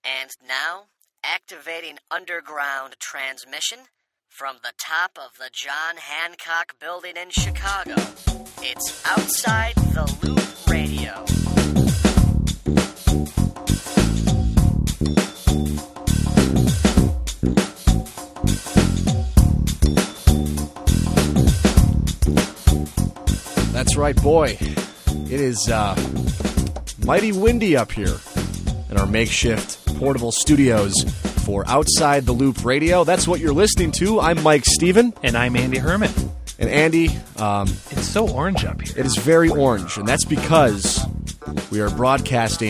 And now, activating underground transmission from the top of the John Hancock Building in Chicago. It's Outside the Loop Radio. That's right, boy. It is mighty windy up here in our makeshift portable studios for Outside the Loop Radio. That's what you're listening to. I'm Mike Steven. And I'm Andy Herman. And Andy... it's so orange up here. It is very orange, and that's because we are broadcasting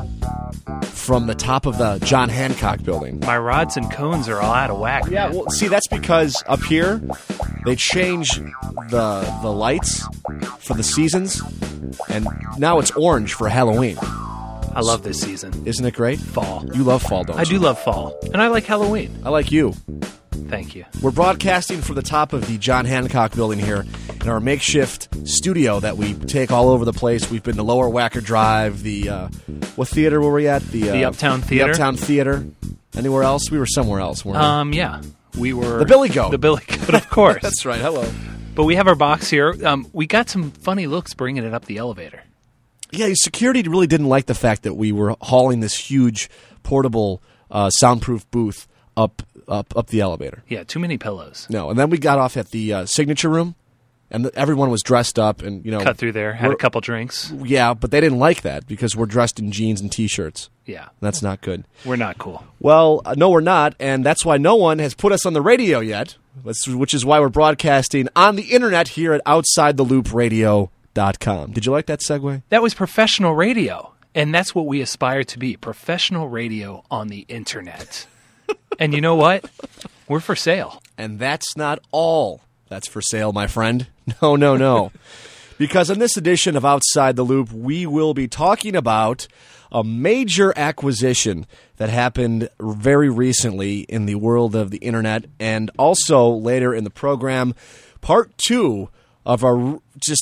from the top of the John Hancock Building. My rods and cones are all out of whack. Yeah, man. well, see, that's because up here, they change the lights for the seasons, and now it's orange for Halloween. I love this season. Isn't it great? Fall. You love fall, don't you? I do love fall. And I like Halloween. I like you. Thank you. We're broadcasting from the top of the John Hancock Building here in our makeshift studio that we take all over the place. We've been to Lower Wacker Drive, the... what theater were we at? The Uptown Theater. The Uptown Theater. Anywhere else? We were somewhere else, weren't we? Yeah. We were... The Billy Goat. The Billy Goat, of course. That's right. Hello. But we have our box here. We got some funny looks bringing it up the elevator. Yeah, security really didn't like the fact that we were hauling this huge portable soundproof booth up the elevator. Yeah, too many pillows. No, and then we got off at the signature room, and everyone was dressed up and cut through there, had a couple drinks. Yeah, but they didn't like that because we're dressed in jeans and T-shirts. Yeah, that's not good. We're not cool. Well, no, we're not, and that's why no one has put us on the radio yet. Which is why we're broadcasting on the internet here at OutsideTheLoopRadio.com. Did you like that segue? That was professional radio, and that's what we aspire to be, professional radio on the internet. And you know what? We're for sale. And that's not all that's for sale, my friend. No. Because in this edition of Outside the Loop, we will be talking about a major acquisition that happened very recently in the world of the internet, and also later in the program, part 2 of our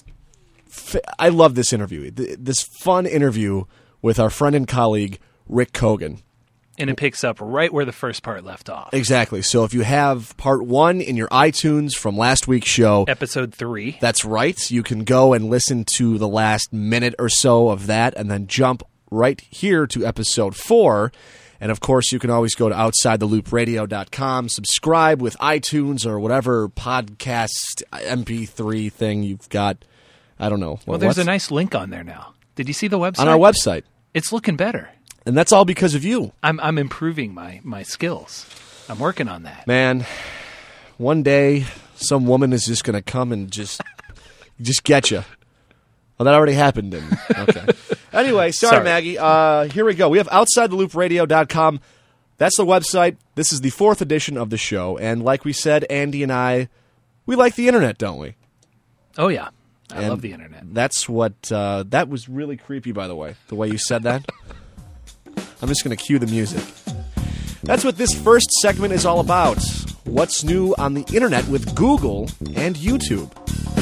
I love this interview, this fun interview with our friend and colleague, Rick Kogan. And it picks up right where the first part left off. Exactly. So if you have part 1 in your iTunes from last week's show... Episode 3. That's right. You can go and listen to the last minute or so of that and then jump right here to episode 4. And, of course, you can always go to OutsideTheLoopRadio.com, subscribe with iTunes or whatever podcast MP3 thing you've got. I don't know. Well, there's a nice link on there now. Did you see the website? On our website. It's looking better. And that's all because of you. I'm improving my skills. I'm working on that. Man, one day some woman is just going to come and just get you. Well, that already happened, didn't it? Okay. Anyway, sorry, Maggie. Here we go. We have OutsideTheLoopRadio.com. That's the website. This is the 4th edition of the show. And like we said, Andy and I, we like the internet, don't we? Oh, yeah. I love the internet. That's what... that was really creepy, by the way, the way you said that. I'm just going to cue the music. That's what this first segment is all about. What's new on the internet with Google and YouTube.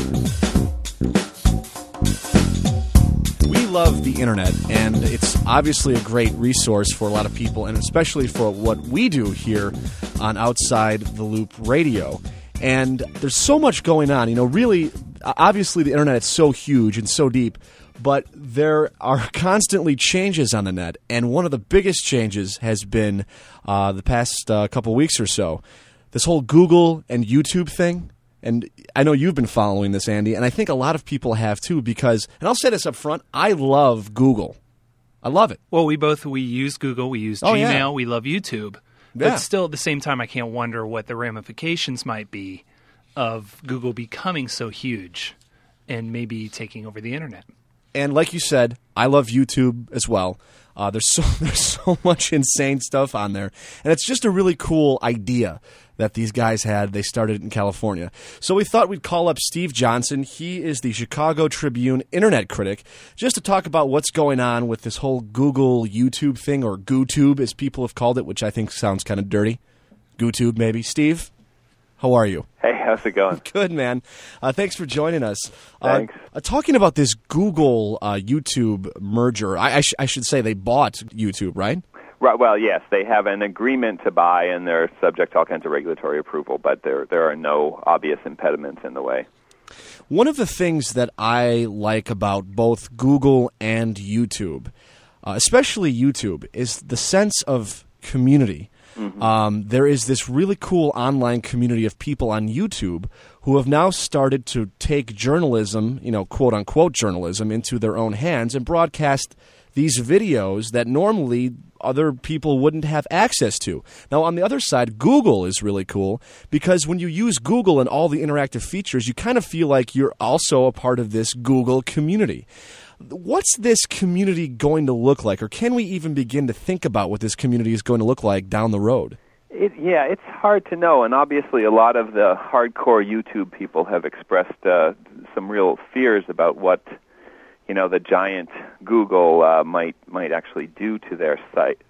We love the internet, and it's obviously a great resource for a lot of people, and especially for what we do here on Outside the Loop Radio. And there's so much going on. You know, really, obviously the internet is so huge and so deep, but there are constantly changes on the net, and one of the biggest changes has been the past couple weeks or so. This whole Google and YouTube thing, and I know you've been following this, Andy, and I think a lot of people have too because, and I'll say this up front, I love Google. I love it. Well, we use Google, we use Gmail, we love YouTube, but still at the same time I can't wonder what the ramifications might be of Google becoming so huge and maybe taking over the internet. And like you said, I love YouTube as well. There's so much insane stuff on there. And it's just a really cool idea that these guys had. They started in California. So we thought we'd call up Steve Johnson. He is the Chicago Tribune internet critic, just to talk about what's going on with this whole Google YouTube thing, or GooTube as people have called it, which I think sounds kind of dirty. GooTube, maybe. Steve, how are you? Hey, how's it going? Good, man. Thanks for joining us. Thanks. Talking about this Google YouTube merger, I should say they bought YouTube, right? Right. Well, yes, they have an agreement to buy, and they're subject to all kinds of regulatory approval, but there are no obvious impediments in the way. One of the things that I like about both Google and YouTube, especially YouTube, is the sense of community. Mm-hmm. There is this really cool online community of people on YouTube who have now started to take journalism, quote-unquote journalism, into their own hands and broadcast these videos that normally other people wouldn't have access to. Now, on the other side, Google is really cool because when you use Google and all the interactive features, you kind of feel like you're also a part of this Google community. What's this community going to look like, or can we even begin to think about what this community is going to look like down the road? It's hard to know, and obviously a lot of the hardcore YouTube people have expressed some real fears about what the giant Google might actually do to their site.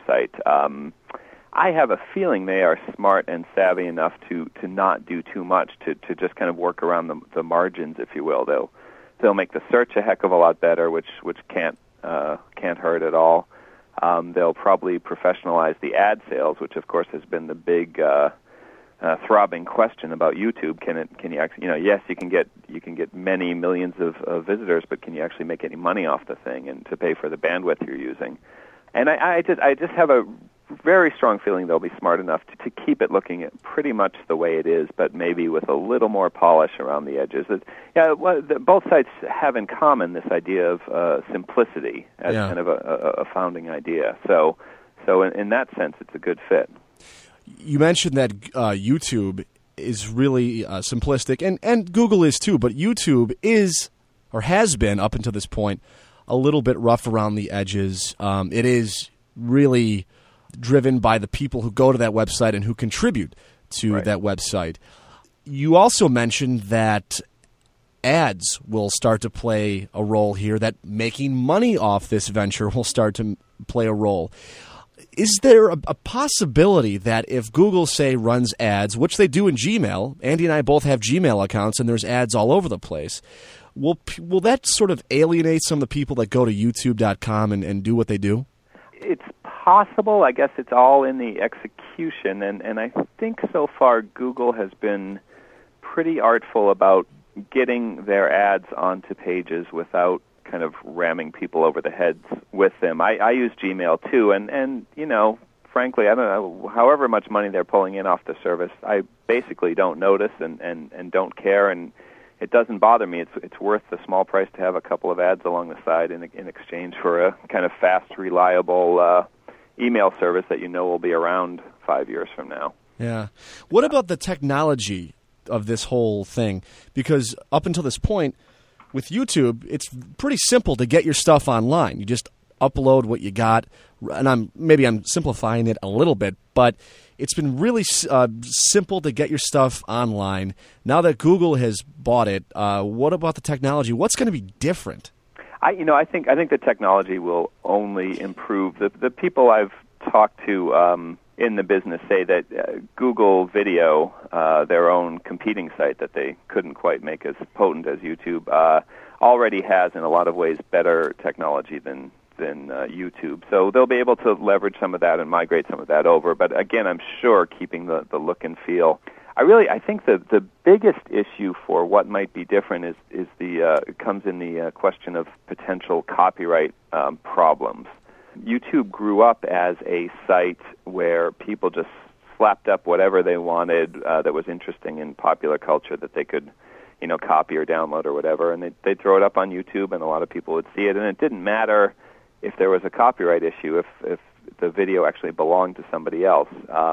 I have a feeling they are smart and savvy enough to not do too much, to just kind of work around the margins, if you will. They'll make the search a heck of a lot better, which can't hurt at all. They'll probably professionalize the ad sales, which of course has been the big throbbing question about YouTube. Can you actually, yes, you can get many millions of visitors, but can you actually make any money off the thing and to pay for the bandwidth you're using? And I just have a very strong feeling they'll be smart enough to keep it looking at pretty much the way it is, but maybe with a little more polish around the edges. Both sites have in common this idea of simplicity as kind of a founding idea. So in that sense, it's a good fit. You mentioned that YouTube is really simplistic, and Google is too, but YouTube is, or has been up until this point, a little bit rough around the edges. It is really driven by the people who go to that website and who contribute to that website. You also mentioned that ads will start to play a role here, that making money off this venture will start to play a role. Is there a possibility that if Google, say, runs ads, which they do in Gmail, Andy and I both have Gmail accounts and there's ads all over the place, will that sort of alienate some of the people that go to YouTube.com and do what they do? It's possible. I guess it's all in the execution, and I think so far Google has been pretty artful about getting their ads onto pages without kind of ramming people over the heads with them. I use Gmail too, and frankly, I don't know, however much money they're pulling in off the service, I basically don't notice and don't care, and it doesn't bother me. It's worth the small price to have a couple of ads along the side in exchange for a kind of fast, reliable email service that will be around 5 years from now. Yeah. What about the technology of this whole thing? Because up until this point, with YouTube, it's pretty simple to get your stuff online. You just upload what you got, and I'm simplifying it a little bit, but it's been really simple to get your stuff online. Now that Google has bought it, what about the technology? What's going to be different? I think the technology will only improve. The people I've talked to in the business say that Google Video, their own competing site that they couldn't quite make as potent as YouTube, already has in a lot of ways better technology than YouTube. So they'll be able to leverage some of that and migrate some of that over. But again, I'm sure keeping the look and feel. I think the biggest issue for what might be different is comes in the question of potential copyright problems. YouTube grew up as a site where people just slapped up whatever they wanted that was interesting in popular culture that they could, copy or download or whatever, and they'd throw it up on YouTube, and a lot of people would see it, and it didn't matter if there was a copyright issue, if the video actually belonged to somebody else.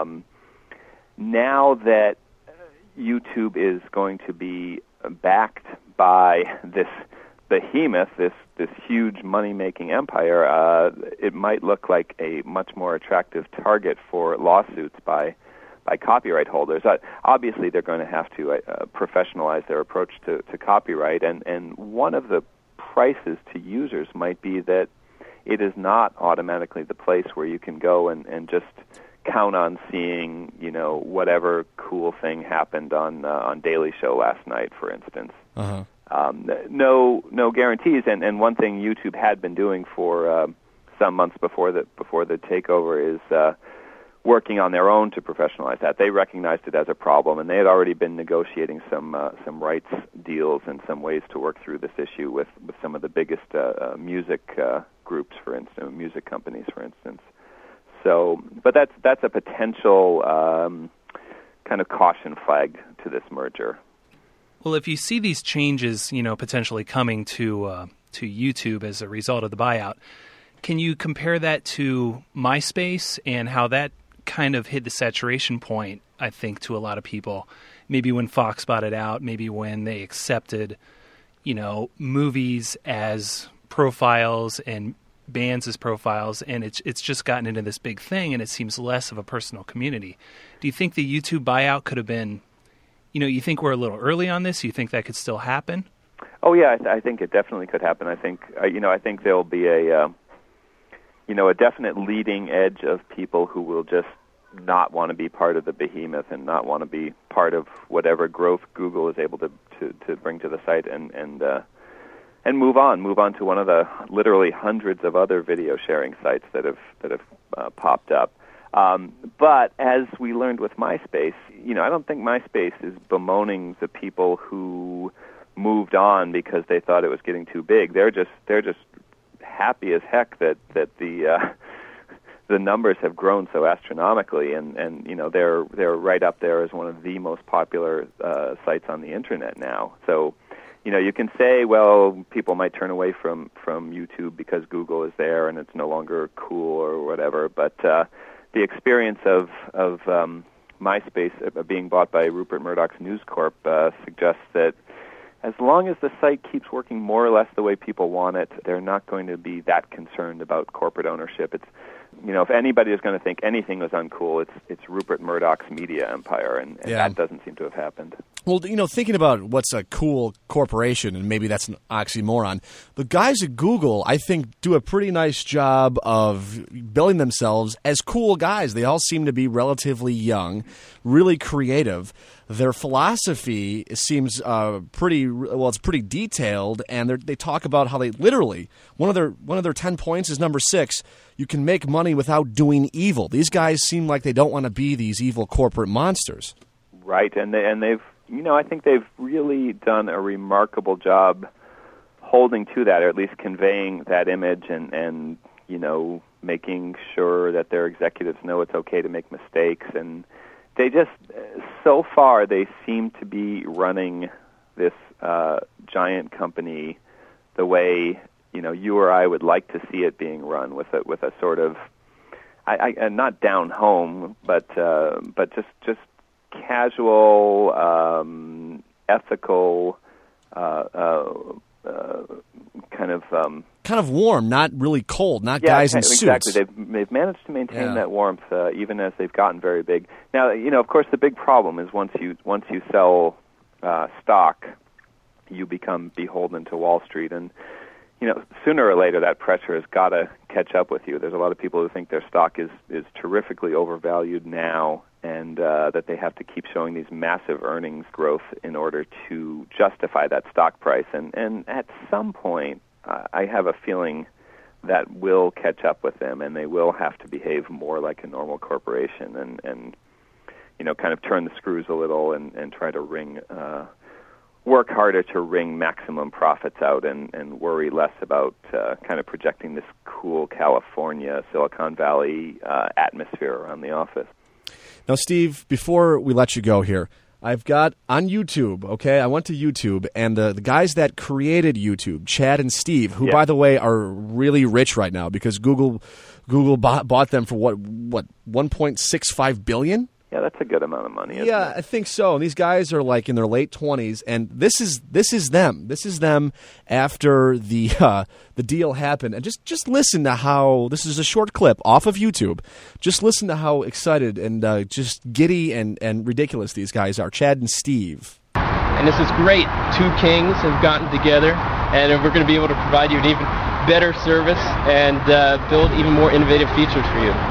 Now that YouTube is going to be backed by this behemoth, this huge money-making empire, it might look like a much more attractive target for lawsuits by copyright holders. Obviously, they're going to have to professionalize their approach to copyright, and one of the prices to users might be that it is not automatically the place where you can go and just count on seeing, whatever cool thing happened on Daily Show last night, for instance. No guarantees, and one thing YouTube had been doing for some months before the takeover, is working on their own to professionalize that. They recognized it as a problem, and they had already been negotiating some rights deals and some ways to work through this issue with some of the biggest music groups, for instance, music companies, for instance. So, but that's a potential kind of caution flag to this merger. Well, if you see these changes, potentially coming to YouTube as a result of the buyout, can you compare that to MySpace and how that kind of hit the saturation point, I think, to a lot of people? Maybe when Fox bought it out, maybe when they accepted, movies as profiles and bands as profiles, and it's just gotten into this big thing, and it seems less of a personal community. Do you think the YouTube buyout could have been, you think we're a little early on this? You think that could still happen? Oh yeah, I think it definitely could happen. I think I think there'll be a definite leading edge of people who will just not want to be part of the behemoth and not want to be part of whatever growth Google is able to bring to the site, and move on to one of the literally hundreds of other video sharing sites that have popped up. But as we learned with MySpace, I don't think MySpace is bemoaning the people who moved on because they thought it was getting too big. They're just happy as heck that the numbers have grown so astronomically, and they're right up there as one of the most popular sites on the internet now. So, you can say, well, people might turn away from YouTube because Google is there and it's no longer cool or whatever, but the experience of MySpace being bought by Rupert Murdoch's News Corp suggests that as long as the site keeps working more or less the way people want it, they're not going to be that concerned about corporate ownership. It's, if anybody is going to think anything was uncool, it's Rupert Murdoch's media empire, and that doesn't seem to have happened. Well, thinking about what's a cool corporation, and maybe that's an oxymoron, the guys at Google, I think, do a pretty nice job of billing themselves as cool guys. They all seem to be relatively young, really creative. Their philosophy seems it's pretty detailed, and they talk about how they literally, one of their 10 points is number 6, you can make money without doing evil. These guys seem like they don't want to be these evil corporate monsters. Right, and they've, I think they've really done a remarkable job holding to that, or at least conveying that image, and making sure that their executives know it's okay to make mistakes. And they just, so far, they seem to be running this giant company the way you or I would like to see it being run, with a sort of, not down home, but just casual, ethical, kind of warm, not really cold, not guys in suits. Exactly. They've managed to maintain that warmth even as they've gotten very big. Now, of course, the big problem is once you sell stock, you become beholden to Wall Street, and sooner or later that pressure has got to catch up with you. There's a lot of people who think their stock is terrifically overvalued now, and that they have to keep showing these massive earnings growth in order to justify that stock price. And at some point, I have a feeling that will catch up with them, and they will have to behave more like a normal corporation, and kind of turn the screws a little and try to work harder to wring maximum profits out, and worry less about kind of projecting this cool California, Silicon Valley atmosphere around the office. Now, Steve, before we let you go here, I've got on YouTube, okay, I went to YouTube, and the guys that created YouTube, Chad and Steve, who, by the way, are really rich right now because Google bought them for what $1.65 billion? Yeah, that's a good amount of money, isn't it? I think so. And these guys are like in their late 20s, and this is them. This is them after the deal happened. And just listen to how this is a short clip off of YouTube. Just listen to how excited and just giddy and ridiculous these guys are. Chad and Steve. And this is great. Two kings have gotten together, and we're going to be able to provide you an even better service and build even more innovative features for you.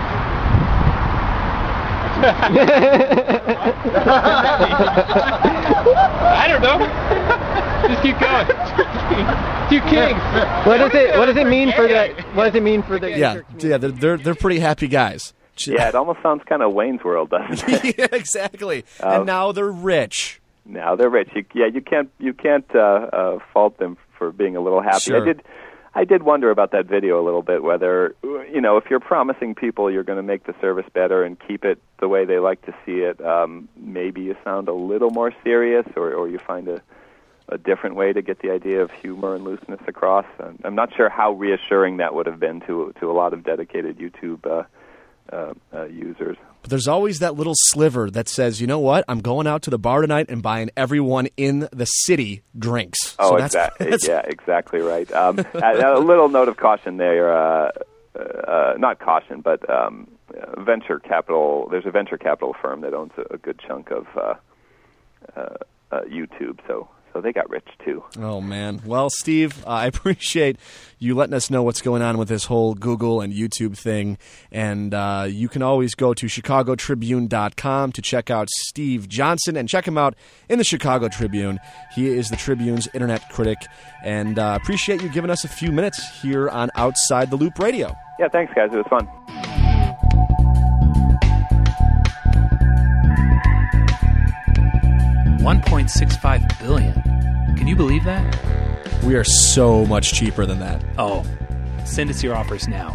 I don't know. Just keep going. Two kings. What does it mean for the? What does it mean for the? Yeah. They're pretty happy guys. Yeah, it almost sounds kind of Wayne's World, doesn't it? Yeah, exactly. And now they're rich. Now they're rich. You can't fault them for being a little happy. Sure. I did wonder about that video a little bit, whether, if you're promising people you're going to make the service better and keep it the way they like to see it, maybe you sound a little more serious, or you find a different way to get the idea of humor and looseness across. And I'm not sure how reassuring that would have been to a lot of dedicated YouTube users. But there's always that little sliver that says, you know what, I'm going out to the bar tonight and buying everyone in the city drinks. Oh, yeah, exactly right. A little note of caution there, not caution, but venture capital. There's a venture capital firm that owns a good chunk of YouTube, so they got rich too. Oh, man. Well, Steve, I appreciate you letting us know what's going on with this whole Google and YouTube thing. And you can always go to chicagotribune.com to check out Steve Johnson and check him out in the Chicago Tribune. He is the Tribune's internet critic. And appreciate you giving us a few minutes here on Outside the Loop Radio. Yeah, thanks, guys. It was fun. $1.65 billion. Can you believe that? We are so much cheaper than that. Oh, send us your offers now.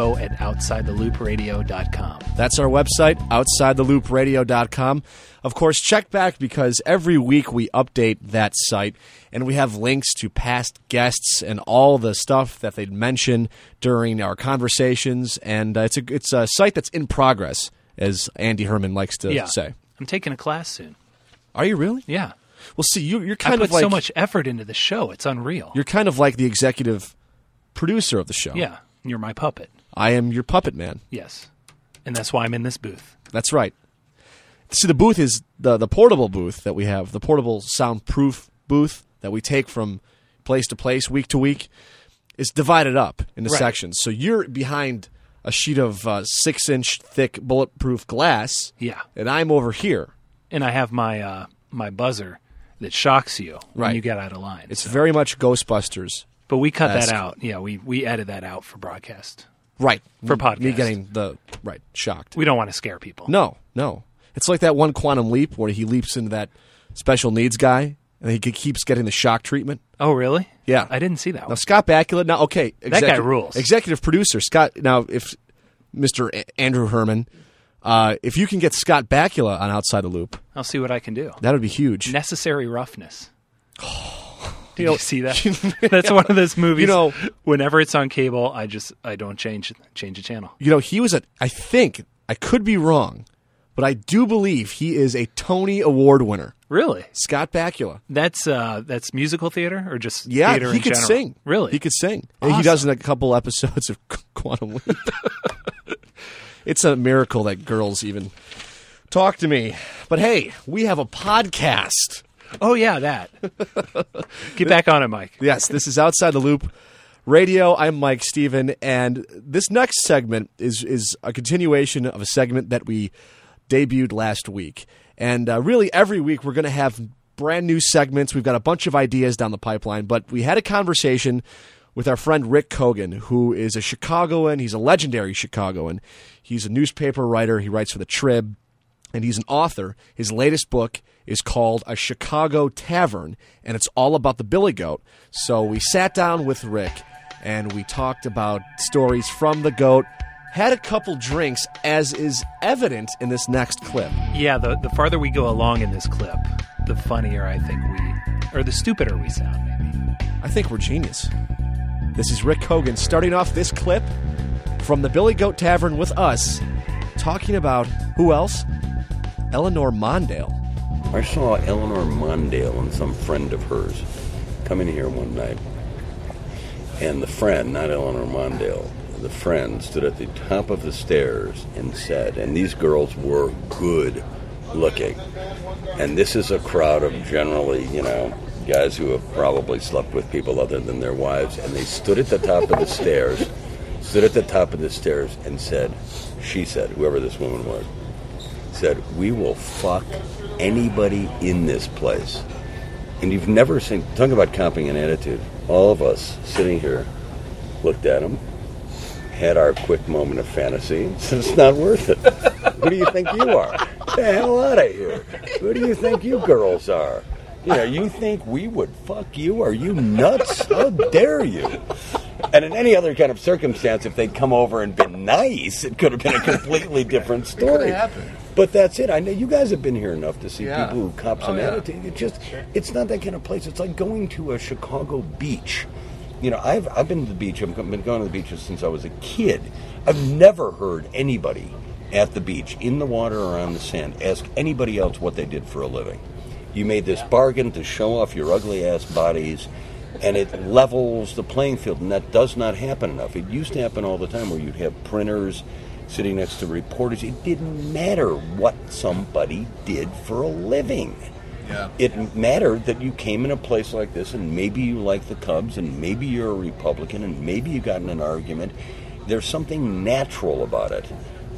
info@outsidetheloopradio.com. That's our website, outsidetheloopradio.com. Of course, check back because every week we update that site and we have links to past guests and all the stuff that they'd mention during our conversations. And it's a site that's in progress, as Andy Herman likes to say. I'm taking a class soon. Are you really? Yeah. Well, see, you're kind of of like... I put so much effort into the show. It's unreal. You're kind of like the executive producer of the show. Yeah. You're my puppet. I am your puppet man. Yes. And that's why I'm in this booth. That's right. See, the booth is the portable booth that we have, the portable soundproof booth that we take from place to place, week to week, is divided up into sections. So you're behind a sheet of 6-inch thick bulletproof glass. Yeah. And I'm over here. And I have my my buzzer that shocks you when you get out of line. It's very much Ghostbusters. But we cut that out. Yeah, we edit that out for broadcast. Right. For podcast. Me getting shocked. We don't want to scare people. No. It's like that one Quantum Leap where he leaps into that special needs guy and he keeps getting the shock treatment. Oh, really? Yeah. I didn't see that one. Now, Scott Bakula, that guy rules. Executive producer, Scott, now if Mr. Andrew Herman, if you can get Scott Bakula on Outside the Loop. I'll see what I can do. That would be huge. Necessary Roughness. Did you see that? That's one of those movies. Whenever it's on cable, I don't change a channel. He was I think, I could be wrong, but I do believe he is a Tony Award winner. Really? Scott Bakula. That's musical theater or just theater in general? Yeah, he could sing. Really? He could sing. Awesome. He does in a couple episodes of Quantum Leap. It's a miracle that girls even talk to me. But hey, we have a podcast. Oh, yeah, that. Get back on it, Mike. Yes, this is Outside the Loop Radio. I'm Mike Steven, and this next segment is a continuation of a segment that we debuted last week. And really, every week we're going to have brand new segments. We've got a bunch of ideas down the pipeline, but we had a conversation with our friend Rick Kogan, who is a Chicagoan. He's a legendary Chicagoan. He's a newspaper writer. He writes for the Trib, and he's an author. His latest book is called A Chicago Tavern, and it's all about the Billy Goat. So we sat down with Rick, and we talked about stories from the Goat, had a couple drinks, as is evident in this next clip. Yeah, the farther we go along in this clip, the funnier I think or the stupider we sound, maybe. I think we're genius. This is Rick Kogan starting off this clip from the Billy Goat Tavern with us, talking about, who else? Eleanor Mondale. I saw Eleanor Mondale and some friend of hers come in here one night. And the friend, not Eleanor Mondale, the friend stood at the top of the stairs and said, and these girls were good looking. And this is a crowd of generally, guys who have probably slept with people other than their wives. And they stood at the top of the stairs, and said, she said, whoever this woman was, said, we will fuck anybody in this place And you've never seen, talk about copying an attitude. All of us sitting here looked at him, had our quick moment of fantasy, and said, it's not worth it. Who do you think you are? Get the hell out of here. Who do you think you girls are? You think we would fuck you? Are you nuts? How dare you? And in any other kind of circumstance, if they'd come over and been nice, it could have been a completely different story. It could have happened. But that's it. I know you guys have been here enough to see people who cop some attitude. It's not that kind of place. It's like going to a Chicago beach. I've been to the beach. I've been going to the beaches since I was a kid. I've never heard anybody at the beach, in the water or on the sand, ask anybody else what they did for a living. You made this bargain to show off your ugly-ass bodies, and it levels the playing field, and that does not happen enough. It used to happen all the time where you'd have printers sitting next to reporters. It didn't matter what somebody did for a living. Yeah. It mattered that you came in a place like this, and maybe you like the Cubs, and maybe you're a Republican, and maybe you got in an argument. There's something natural about it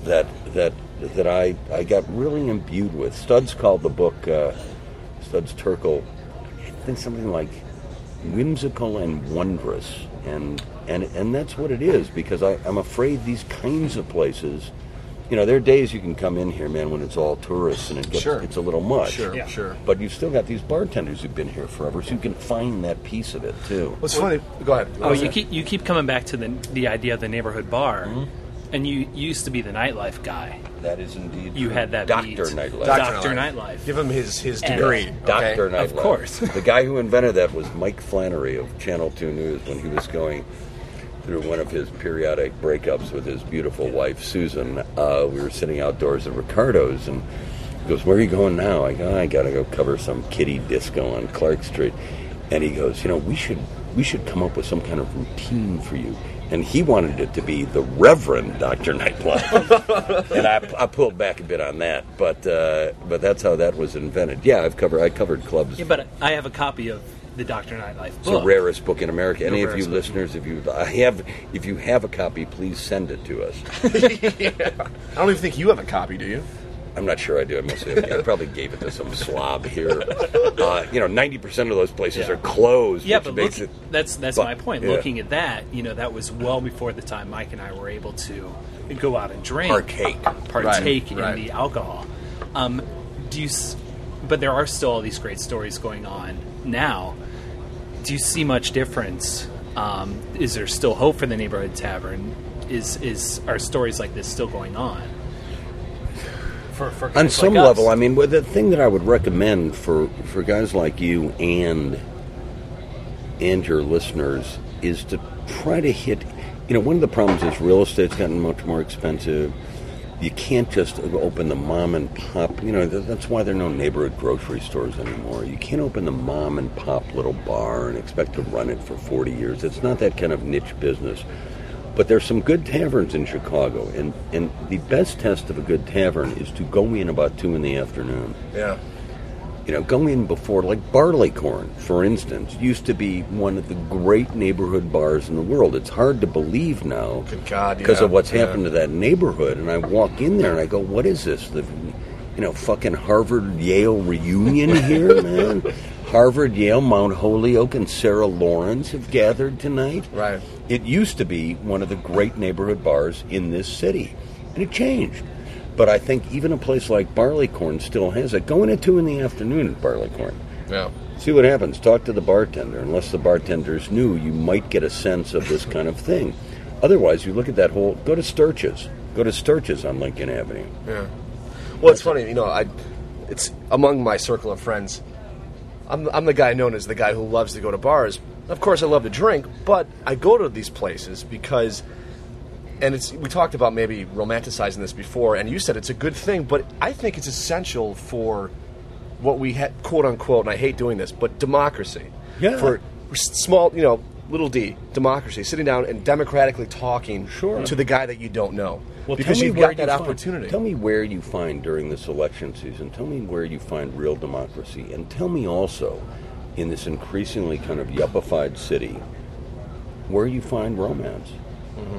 that I got really imbued with. Studs called the book, Studs Terkel, I think something like whimsical and wondrous, and that's what it is, because I'm afraid these kinds of places, there are days you can come in here, man, when it's all tourists and it's a little much. Sure. But you've still got these bartenders who've been here forever, so you can find that piece of it too. What's funny? Go ahead. Oh, you keep coming back to the idea of the neighborhood bar, and you used to be the nightlife guy. That is indeed you true. had that Dr. beat. Nightlife. Dr. Nightlife. Give him his degree. Dr. Nightlife. Of course. The guy who invented that was Mike Flannery of Channel 2 News when he was going through one of his periodic breakups with his beautiful wife, Susan. We were sitting outdoors at Ricardo's, and he goes, where are you going now? I go, I got to go cover some kiddie disco on Clark Street. And he goes, we should come up with some kind of routine for you. And he wanted it to be the Reverend Dr. Nightlife. And I pulled back a bit on that, but that's how that was invented. Yeah, I covered clubs. Yeah, but I have a copy of the Dr. Nightlife book. It's the rarest book in America. Any of you listeners, if you have a copy, please send it to us. I don't even think you have a copy, do you? I'm not sure I do. I probably gave it to some slob here. 90% of those places are closed. Yeah, but that's my point. Yeah. Looking at that, that was well before the time Mike and I were able to go out and drink, partake in the alcohol. But there are still all these great stories going on now. Do you see much difference? Is there still hope for the neighborhood tavern? Are stories like this still going on? For on some like level, I mean, the thing that I would recommend for guys like you and your listeners is to try to hit. One of the problems is real estate's gotten much more expensive. You can't just open the mom and pop. That's why there are no neighborhood grocery stores anymore. You can't open the mom and pop little bar and expect to run it for 40 years. It's not that kind of niche business. But there's some good taverns in Chicago, and the best test of a good tavern is to go in about 2 p.m. Yeah. Go in before, like Barleycorn, for instance, used to be one of the great neighborhood bars in the world. It's hard to believe now because of what's happened to that neighborhood. And I walk in there and I go, what is this? The fucking Harvard-Yale reunion here, man? Harvard, Yale, Mount Holyoke, and Sarah Lawrence have gathered tonight. Right. It used to be one of the great neighborhood bars in this city, and it changed. But I think even a place like Barleycorn still has it. Go in at 2 p.m. at Barleycorn. Yeah. See what happens. Talk to the bartender. Unless the bartender's new, you might get a sense of this kind of thing. Otherwise, you look at that whole... Go to Sturch's. Go to Sturch's on Lincoln Avenue. Yeah. Well, it's funny. It's among my circle of friends... I'm the guy known as the guy who loves to go to bars. Of course, I love to drink, but I go to these places because, and we talked about maybe romanticizing this before, and you said it's a good thing, but I think it's essential for what we had, quote unquote, and I hate doing this, but democracy. Yeah. For small, little d, democracy, sitting down and democratically talking to the guy that you don't know. Well, because you've got that opportunity. Tell me where you find during this election season, tell me where you find real democracy, and tell me also, in this increasingly kind of yuppified city, where you find romance. Mm-hmm.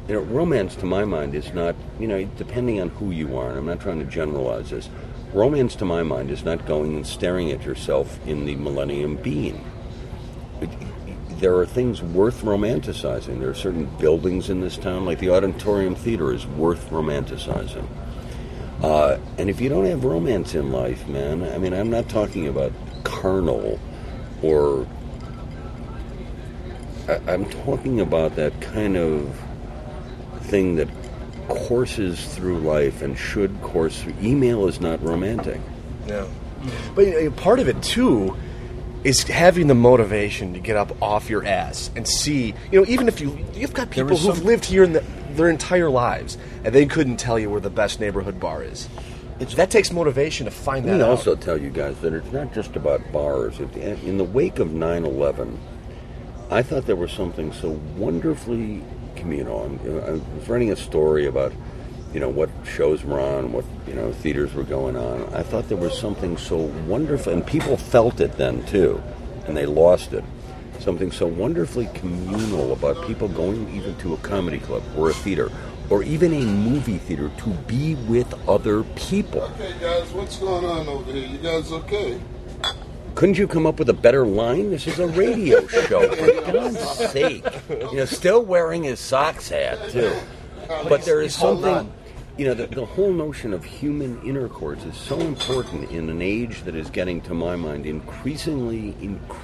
romance to my mind is not, depending on who you are, and I'm not trying to generalize this, romance to my mind is not going and staring at yourself in the Millennium Bean. There are things worth romanticizing. There are certain buildings in this town, like the Auditorium Theater is worth romanticizing. And if you don't have romance in life, man, I mean, I'm not talking about carnal or... I'm talking about that kind of thing that courses through life and should course through. Email is not romantic. No. But part of it, too, is having the motivation to get up off your ass and see, even if you've got people who've lived here their entire lives, and they couldn't tell you where the best neighborhood bar is. That takes motivation to find that out. Let me also tell you guys that it's not just about bars. In the wake of 9/11, I thought there was something so wonderfully communal. I was writing a story about, what shows were on, what, theaters were going on. I thought there was something so wonderful, and people felt it then, too, and they lost it. Something so wonderfully communal about people going even to a comedy club or a theater or even a movie theater to be with other people. Okay, guys, what's going on over here? You guys okay? Couldn't you come up with a better line? This is a radio show, for God's sake. Still wearing his Sox hat, too. But there is something, the whole notion of human intercourse is so important in an age that is getting, to my mind, increasingly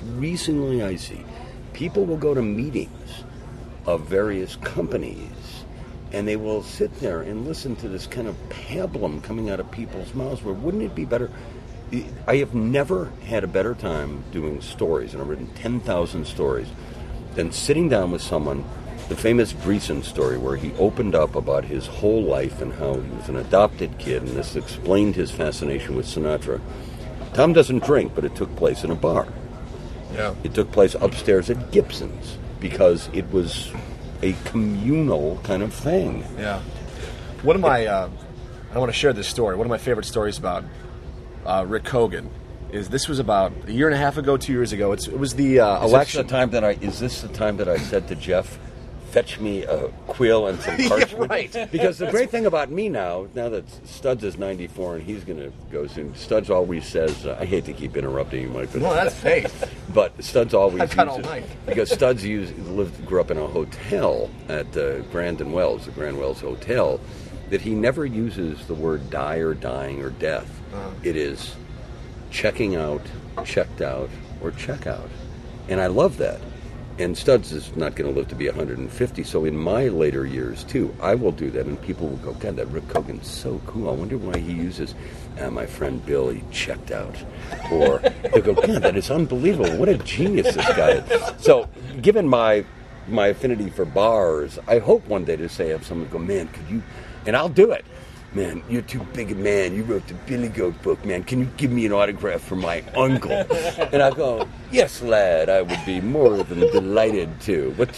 icy. People will go to meetings of various companies, and they will sit there and listen to this kind of pablum coming out of people's mouths, where wouldn't it be better... I have never had a better time doing stories, and I've written 10,000 stories, than sitting down with someone, the famous Dreesen story, where he opened up about his whole life and how he was an adopted kid, and this explained his fascination with Sinatra. Tom doesn't drink, but it took place in a bar. Yeah. It took place upstairs at Gibson's, because it was a communal kind of thing. Yeah. One of my, I want to share this story. One of my favorite stories about Rick Hogan is this was about a year and a half ago, 2 years ago. It was the election. Is this the time that I said to Jeff, fetch me a quill and some parchment? Yeah, right. Because the great thing about me now that Studs is 94 and he's going to go soon, Studs always says, I hate to keep interrupting you, Mike. No, that's faith. But Studs always I've got all night. Because Studs grew up in a hotel at Grand Wells, the Grand Wells Hotel, that he never uses the word die or dying or death. It is checking out, checked out, or check out. And I love that. And Studs is not going to live to be 150, so in my later years, too, I will do that, and people will go, God, that Rick Hogan's so cool. I wonder why he uses, my friend Bill, he checked out. Or they'll go, God, that is unbelievable. What a genius this guy is. So, given my affinity for bars, I hope one day to say, have someone go, man, could you, and I'll do it. Man, you're too big a man. You wrote the Billy Goat book, man. Can you give me an autograph for my uncle? And I go, yes, lad, I would be more than delighted to. What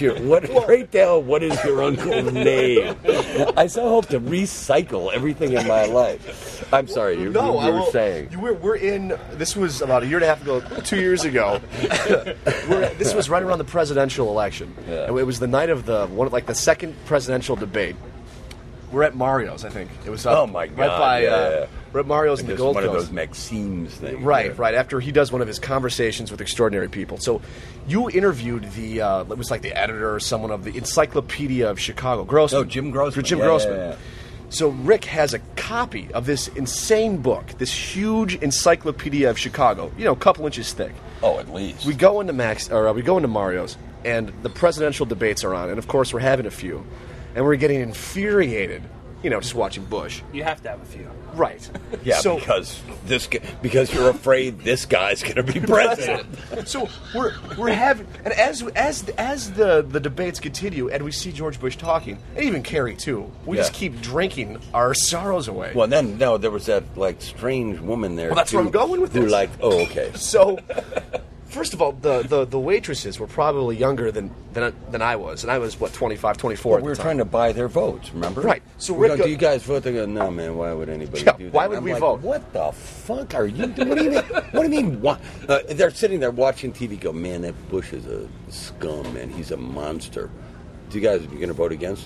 is your uncle's name? I so hope to recycle everything in my life. I'm sorry, you were saying. We're in, this was about a year and a half ago, 2 years ago. This was right around the presidential election. Yeah. It was the night of the second presidential debate. We're at Mario's, I think. It was oh my God! Right by, yeah. We're at Mario's in the Gold Coast. One of those Maxime's things. Right. After he does one of his conversations with extraordinary people. So, you interviewed it was like the editor or someone of the Encyclopedia of Chicago. Grossman. Oh, Jim Grossman. Jim Grossman. Yeah. So Rick has a copy of this insane book, this huge Encyclopedia of Chicago. A couple inches thick. Oh, at least. We go into Mario's, and the presidential debates are on, and of course we're having a few. And we're getting infuriated, just watching Bush. You have to have a few. Right. Yeah, because you're afraid this guy's going to be president. So we're having, and as the debates continue, and we see George Bush talking, and even Kerry too, we just keep drinking our sorrows away. Well, then there was that strange woman there. Well, that's where I'm going with this. Oh, okay. So. First of all, the waitresses were probably younger than I was, and I was 25, 24. Well, we were trying to buy their votes, remember? Right. So Rick, do you guys vote? They go, no, man. Why would anybody do that? Why would we vote? What the fuck are you doing? What do you mean? What do you mean? What? They're sitting there watching TV. Go, man, that Bush is a scum, man. He's a monster. You guys, are you going to vote against him?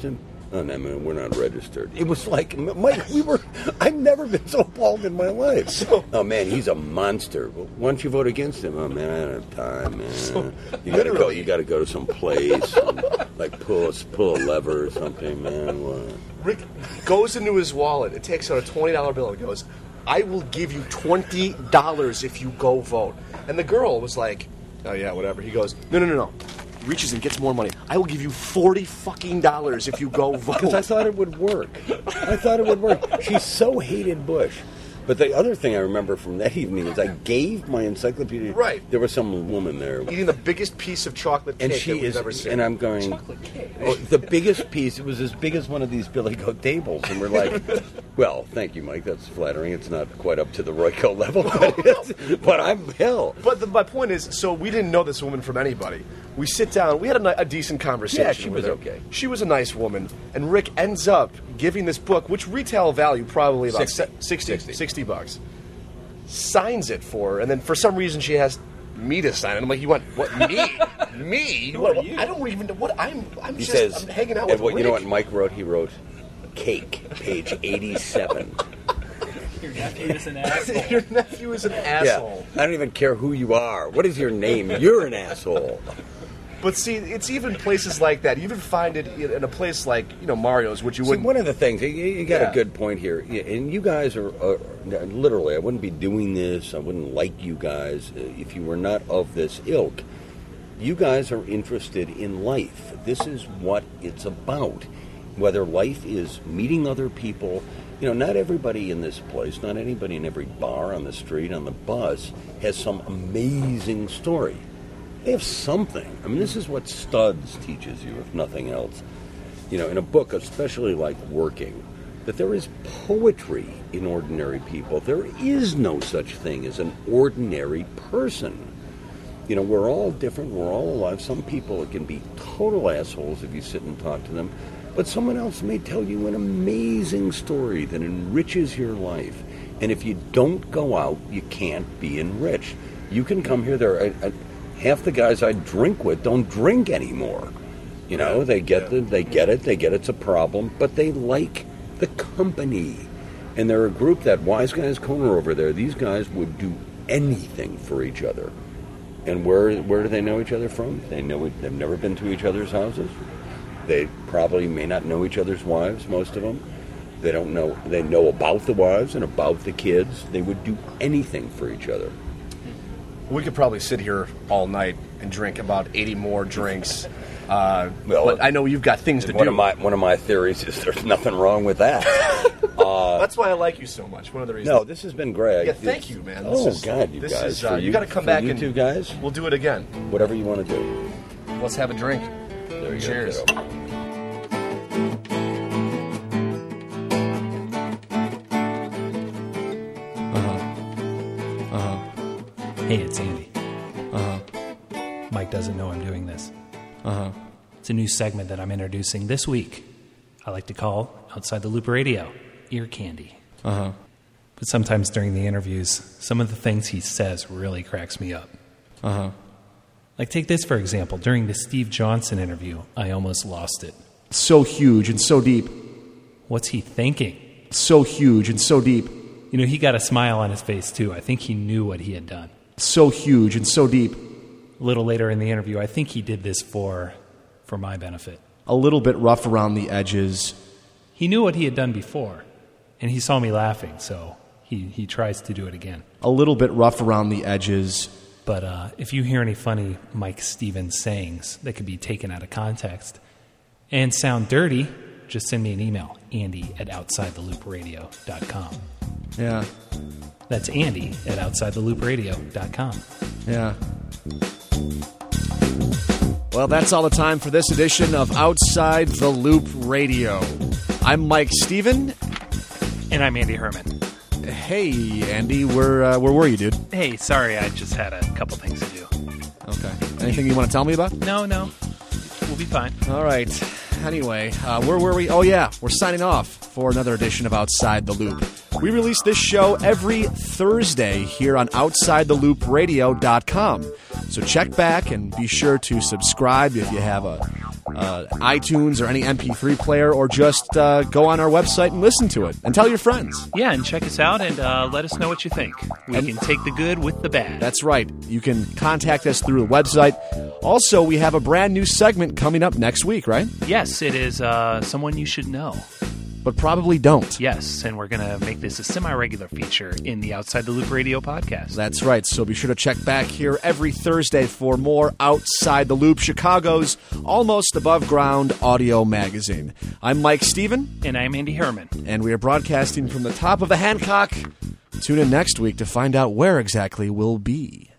Oh, no, man, we're not registered. It was like, Mike, I've never been so appalled in my life. Oh, man, he's a monster. Why don't you vote against him? Oh, man, I don't have time, man. You got to go to some place and, like, pull a lever or something, man. What? Rick goes into his wallet. It takes out a $20 bill and goes, I will give you $20 if you go vote. And the girl was like, oh, yeah, whatever. He goes, no. Reaches and gets more money. I will give you $40 fucking if you go vote. Because I thought it would work. She so hated Bush. But the other thing I remember from that evening is I gave my encyclopedia. Right. There was some woman there. Eating the biggest piece of chocolate cake that we've ever seen. And I'm going, chocolate cake. Oh, the biggest piece, it was as big as one of these Billy Goat tables. And we're like, well, thank you, Mike. That's flattering. It's not quite up to the Royco level. But I'm hell. But my point is, so we didn't know this woman from anybody. We sit down. We had a decent conversation. Yeah, she with was her. okay. She was a nice woman. And Rick ends up giving this book, which retail value probably about 60 bucks. Signs it for her, and then for some reason she has me to sign it. I'm like, you want what? Me? Who are you? I don't even know what I'm He just says, I'm hanging out with Rick. You know what Mike wrote? He wrote, cake, page 87. Your nephew is an asshole. Your nephew is an asshole. Yeah, I don't even care who you are. What is your name? You're an asshole. But see, it's even places like that. You even find it in a place like, Mario's, which you wouldn't... See, one of the things, you got a good point here. And you guys are literally, I wouldn't be doing this. I wouldn't like you guys if you were not of this ilk. You guys are interested in life. This is what it's about. Whether life is meeting other people... not everybody in this place, not anybody in every bar, on the street, on the bus, has some amazing story. They have something. I mean, this is what Studs teaches you, if nothing else. In a book, especially like Working, that there is poetry in ordinary people. There is no such thing as an ordinary person. We're all different. We're all alive. Some people can be total assholes if you sit and talk to them. But someone else may tell you an amazing story that enriches your life. And if you don't go out, you can't be enriched. You can come here. Half the guys I drink with don't drink anymore. They get it's a problem, but they like the company. And they're a group, that Wise Guys Corner over there, these guys would do anything for each other. And where do they know each other from? They've never been to each other's houses. They probably may not know each other's wives, most of them. They don't know. They know about the wives and about the kids. They would do anything for each other. We could probably sit here all night and drink about 80 more drinks. But I know you've got things to do. One of my theories is there's nothing wrong with that. That's why I like you so much. One of the reasons. No, this has been great. Yeah, thank you, man. God, you guys. You got to come back and two guys. We'll do it again. Whatever you want to do. Let's have a drink. There you Cheers. go. Hey, it's Andy. Mike doesn't know I'm doing this. It's a new segment that I'm introducing this week. I like to call Outside the Loop Radio Ear Candy. But sometimes during the interviews, some of the things he says really cracks me up. Like, take this, for example. During the Steve Johnson interview, I almost lost it. So huge and so deep. What's he thinking? So huge and so deep. He got a smile on his face, too. I think he knew what he had done. So huge and so deep. A little later in the interview, I think he did this for my benefit. A little bit rough around the edges. He knew what he had done before, and he saw me laughing, so he tries to do it again. A little bit rough around the edges. But if you hear any funny Mike Stevens sayings that could be taken out of context and sound dirty, just send me an email, Andy@OutsideTheLoopRadio.com. Yeah. That's Andy@OutsideTheLoopRadio.com. Yeah. Well, that's all the time for this edition of Outside the Loop Radio. I'm Mike Steven. And I'm Andy Herman. Hey, Andy, where were you, dude? Hey, sorry, I just had a couple things to do. Okay. Anything you want to tell me about? No. We'll be fine. All right. Anyway, where were we? Oh, yeah, we're signing off for another edition of Outside the Loop. We release this show every Thursday here on OutsideTheLoopRadio.com. So check back and be sure to subscribe if you have a iTunes or any MP3 player, or just go on our website and listen to it. And tell your friends. Yeah, and check us out and let us know what you think. We can take the good with the bad. That's right. You can contact us through the website. Also, we have a brand new segment coming up next week, right? Yes, it is Someone You Should Know. But probably don't. Yes, and we're going to make this a semi-regular feature in the Outside the Loop Radio podcast. That's right, so be sure to check back here every Thursday for more Outside the Loop, Chicago's almost above-ground audio magazine. I'm Mike Stephen. And I'm Andy Herman. And we are broadcasting from the top of the Hancock. Tune in next week to find out where exactly we'll be.